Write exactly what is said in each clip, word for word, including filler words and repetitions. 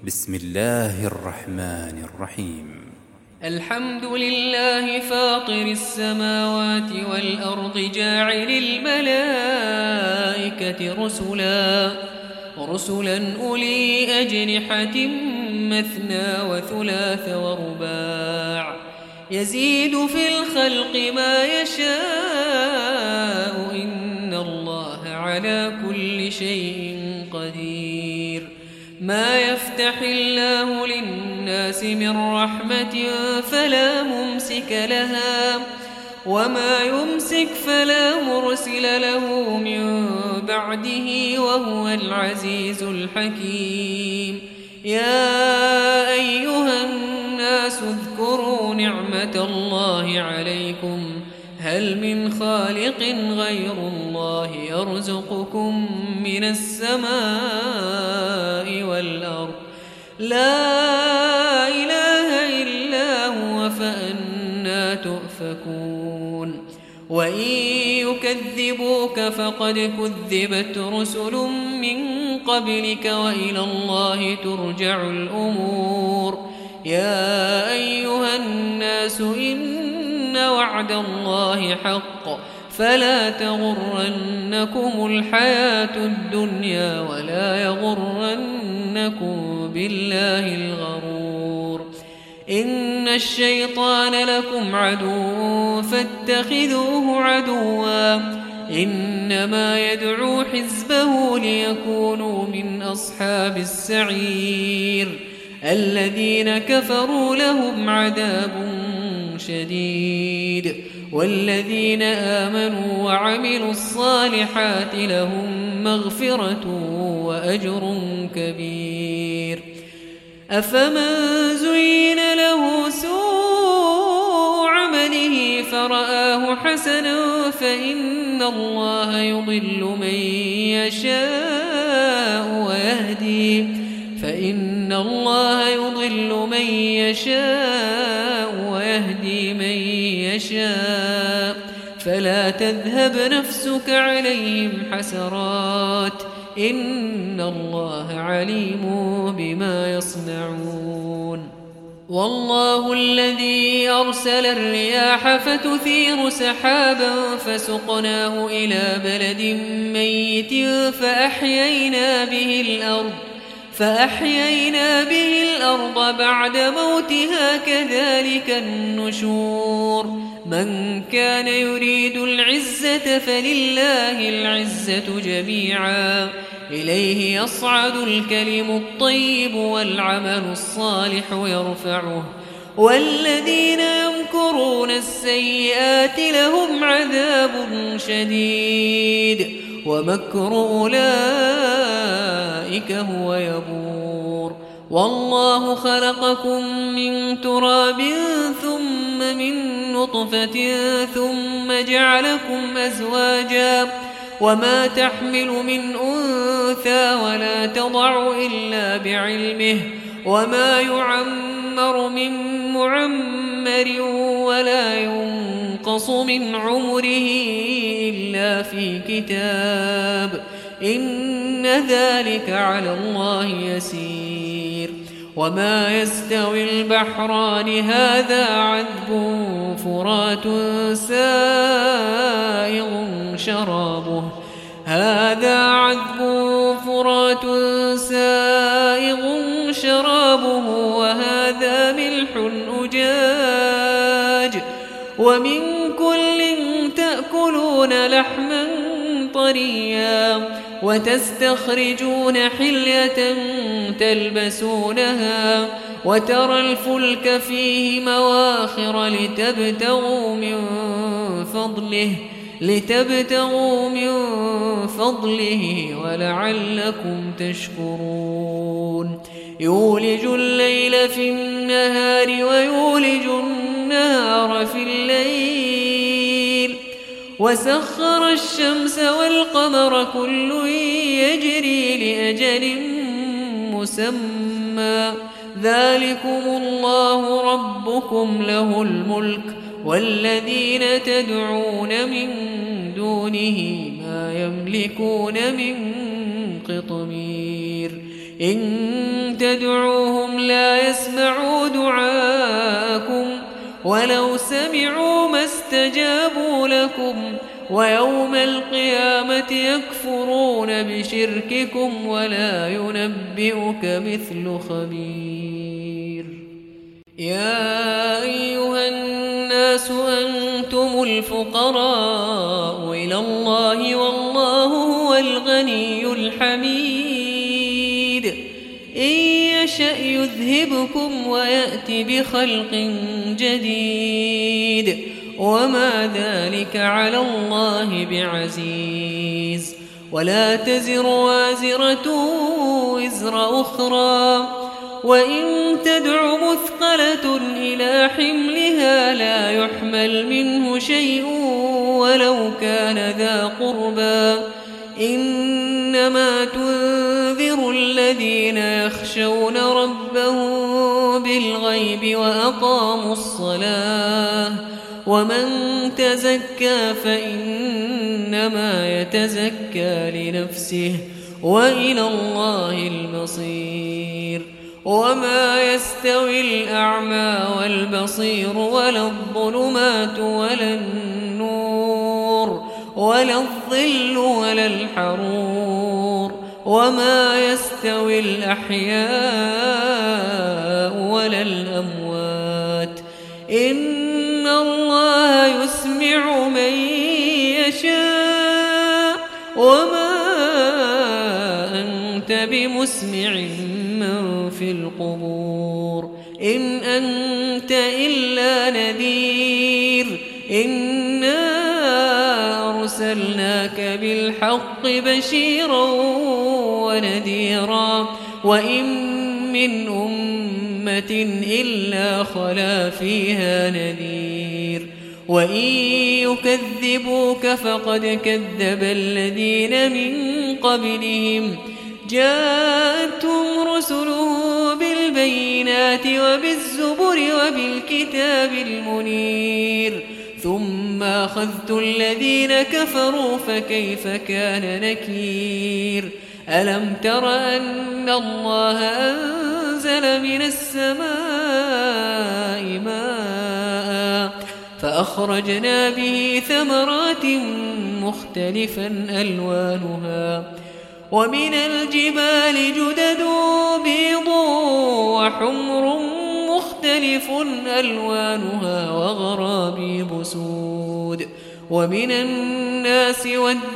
بسم الله الرحمن الرحيم. الحمد لله فاطر السماوات والأرض جاعل الملائكة رسلا رسلا أولي أجنحة مثنى وثلاث ورباع يزيد في الخلق ما يشاء إن الله على كل شيء قدير. ما يفتح الله للناس من رحمة فلا ممسك لها وما يمسك فلا مرسل له من بعده وهو العزيز الحكيم. يا أيها الناس اذكروا نعمة الله عليكم هل من خالق غير الله يرزقكم من السماء والأرض لا إله إلا هو فأنى تؤفكون. وإن يكذبوك فقد كذبت رسل من قبلك وإلى الله ترجع الأمور. يا أيها الناس إن وعد الله حق فلا تغرنكم الحياة الدنيا ولا يغرنكم بالله الغرور. إن الشيطان لكم عدو فاتخذوه عدوا إنما يدعو حزبه ليكونوا من أصحاب السعير. الذين كفروا لهم عذاب شديد والذين آمنوا وعملوا الصالحات لهم مغفرة وأجر كبير. أفمن زين له سوء عمله فرآه حسنا فإن الله يضل من يشاء ويهدي فإن الله يضل من يشاء ويهدي من يشاء فلا تذهب نفسك عليهم حسرات إن الله عليم بما يصنعون. والله الذي أرسل الرياح فتثير سحابا فسقناه إلى بلد ميت فأحيينا به الأرض فأحيينا به الأرض بعد موتها كذلك النشور. من كان يريد العزة فلله العزة جميعا إليه يصعد الكلم الطيب والعمل الصالح يرفعه والذين يمكرون السيئات لهم عذاب شديد ومكر أولئك هو يبور. والله خلقكم من تراب ثم من نطفة ثم جعلكم أزواجا وما تحمل من أنثى ولا تضع إلا بعلمه وما يعمر من معمر ولا ينقص من عمره إلا في كتاب إن ذلك على الله يسير. وما يستوي البحران هذا عذب فرات سائغ شرابه هذا عذب فرات سائغ شرابه وهذا ملح أجاج ومن كل تأكلون لحما طريا وتستخرجون حلية تلبسونها وترى الفلك فيه مواخر لتبتغوا من فضله لتبتغوا من فضله ولعلكم تشكرون. يولج الليل في النهار ويولج النهار في الليل وسخر الشمس والقمر كل يجري لأجل مسمى ذلكم الله ربكم له الملك والذين تدعون من دونه ما يملكون من قطمير. إن تدعوهم لا يسمعوا دعاءكم ولو سمعوا ما استجابوا لكم ويوم القيامة يكفرون بشرككم ولا ينبئك مثل خبير. يا أيها الناس أنتم الفقراء إلى الله والله هو الغني الحميد. إن يشأ يذهبكم ويأتي بخلق جديد وما ذلك على الله بعزيز. ولا تزر وازرة وزر أخرى وإن تدع مثقلة إلى حملها لا يحمل منه شيء ولو كان ذا قربى إنما تنذر الذين يخشون ربهم بالغيب وأقاموا الصلاة ومن تزكى فإنما يتزكى لنفسه وإلى الله المصير. وما يستوي الأعمى والبصير ولا الظلمات ولا النور ولا الظل ولا الحرور وما يستوي الأحياء ولا الأموات إن الله يسمع من يشاء وما أنت بمسمع من في القبور إن أنت إلا نذير إنا أرسلناك بالحق بشيرا ونذيرا وإن من أمة إلا خلا فيها نذير وإن يكذبوك فقد كذب الذين من قبلهم جاءتهم رسلهم بالبينات وبالزبر وبالكتاب المنير ثم أخذت الذين كفروا فكيف كان نكير. ألم تر أن الله أنزل من السماء ماء فأخرجنا به ثمرات مختلفا ألوانها ومن الجبال جدد بيض وحمر مختلف ألوانها وغرابيب سود ومن الناس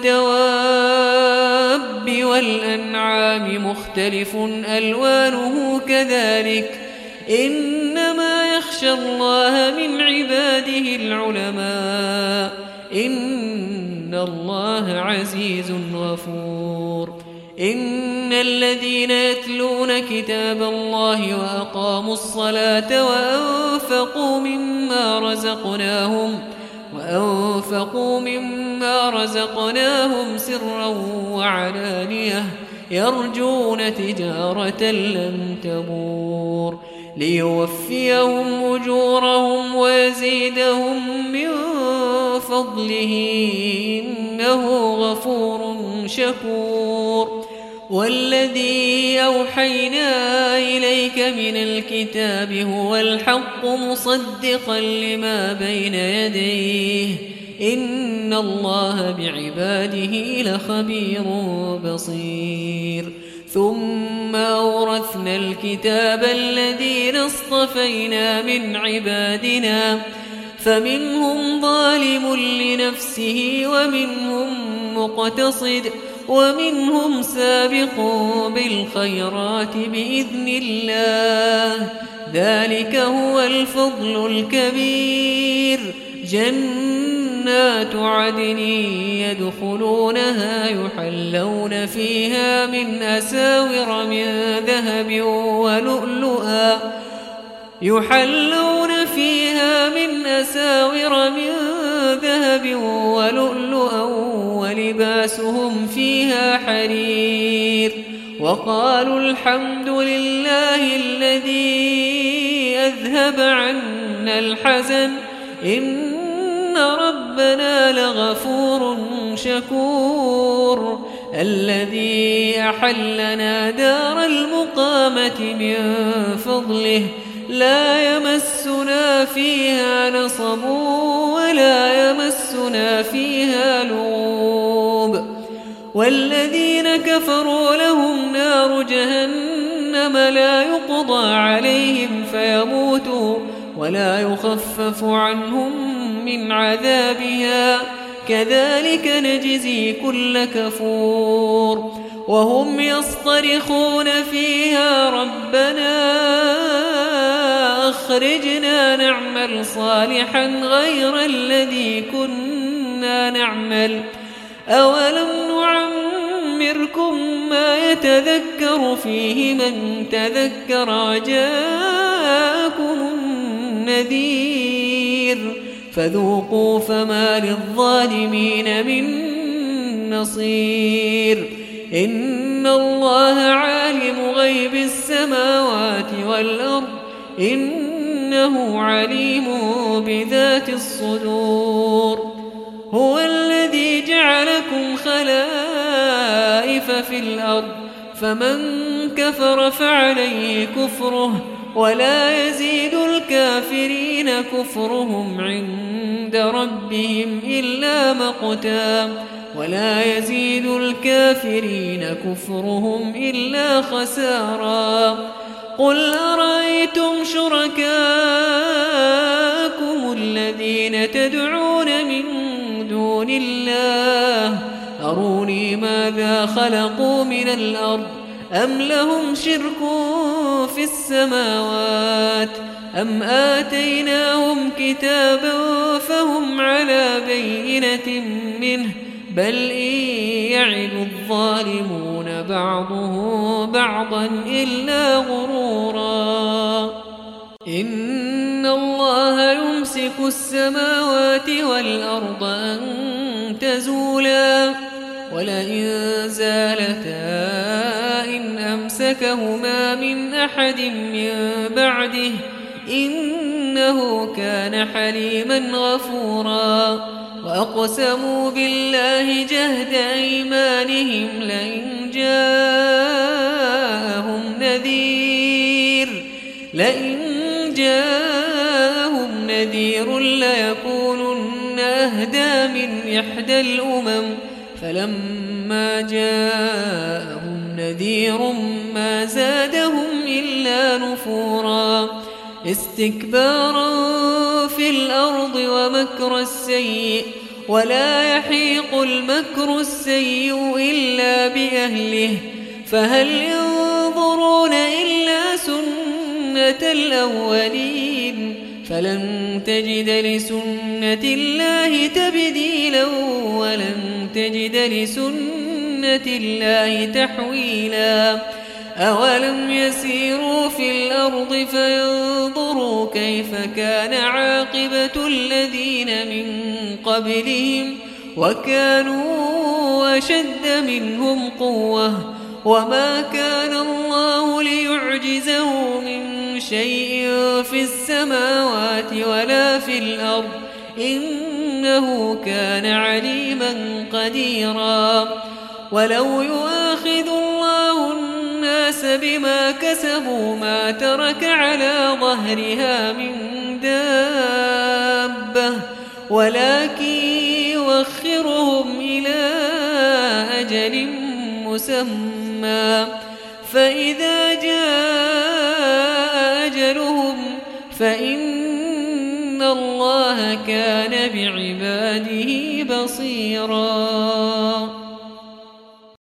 والدواب والأنعام مختلف ألوانه كذلك إنما يخشى الله من عباده العلماء إن الله عزيز غفور. إن الذين يتلون كتاب الله وأقاموا الصلاة وأنفقوا مما رزقناهم وأنفقوا مما رزقناهم سرا وعلانية يرجون تجارة لن تبور ليوفيهم أجورهم ويزيدهم من فضله إنه غفور شكور. والذي أوحينا إليك من الكتاب هو الحق مصدقا لما بين يديه إن الله بعباده لخبير بصير. ثم أورثنا الكتاب الذين اصطفينا من عبادنا فمنهم ظالم لنفسه ومنهم مقتصد ومنهم سابق بالخيرات بإذن الله ذلك هو الفضل الكبير. جنات عدن يدخلونها يحلون فيها من أساور من ذهب ولؤلؤا يحلون فيها من أساور من ذهب ولؤلؤا ولباسهم فيها حرير وقالوا الحمد لله الذي أذهب عنا الحزن إن ربنا لغفور شكور. الذي أحلنا دار المقامة من فضله لا يمسنا فيها نصب ولا يمسنا فيها لغوب والذين كفروا لهم نار جهنم لا يقضى عليهم فيموتوا ولا يخفف عنهم من عذابها كذلك نجزي كل كفور وهم يصطرخون فيها ربنا أخرجنا نعمل صالحا غير الذي كنا نعمل أولم نعمركم ما يتذكر فيه من تذكر وجاءكم النذير فذوقوا فما للظالمين من نصير إن الله عالم غيب السماوات والأرض إنه عليم بذات الصدور هو الذي جعلكم خلائف في الأرض فمن كفر فعليه كفره ولا يزيد الكافرين كفرهم عند ربهم إلا مقتا ولا يزيد الكافرين كفرهم إلا خسارا قل أرأيتم شركاءكم الذين تدعون من دون الله أروني ماذا خلقوا من الأرض أم لهم شرك في السماوات أم آتيناهم كتابا فهم على بينة منه بل إن يعد الظالمون بعضهم بعضا إلا غرورا إن الله يمسك السماوات والأرض أن تزولا ولئن زالتا إن أمسكهما من أحد من بعده إنه كان حليما غفورا وأقسموا بالله جهد أيمانهم لئن جاءهم نذير لئن جاءهم نذير ليكونن أهدى من إحدى الأمم فلما جاءهم نذير ما زادهم إلا نفورا استكبارا في الأرض ومكر السيء ولا يحيق المكر السيء إلا بأهله فهل ينظرون إلا سنة الأولين فلن تجد لسنة الله تبديلا ولن تجد لسنة الله تحويلا أولم يسيروا في الأرض فينظروا كيف كان عاقبة الذين من قبلهم وكانوا أشد منهم قوة وما كان الله ليعجزه من شيء في السماوات ولا في الأرض إنه كان عليما قديرا ولو يؤاخذ الله الناس بما كسبوا ما ترك على ظهرها من دابة ولكن يوخرهم إلى أجل مسمى فإذا جاء أجلهم فإن الله كان بعباده بصيراً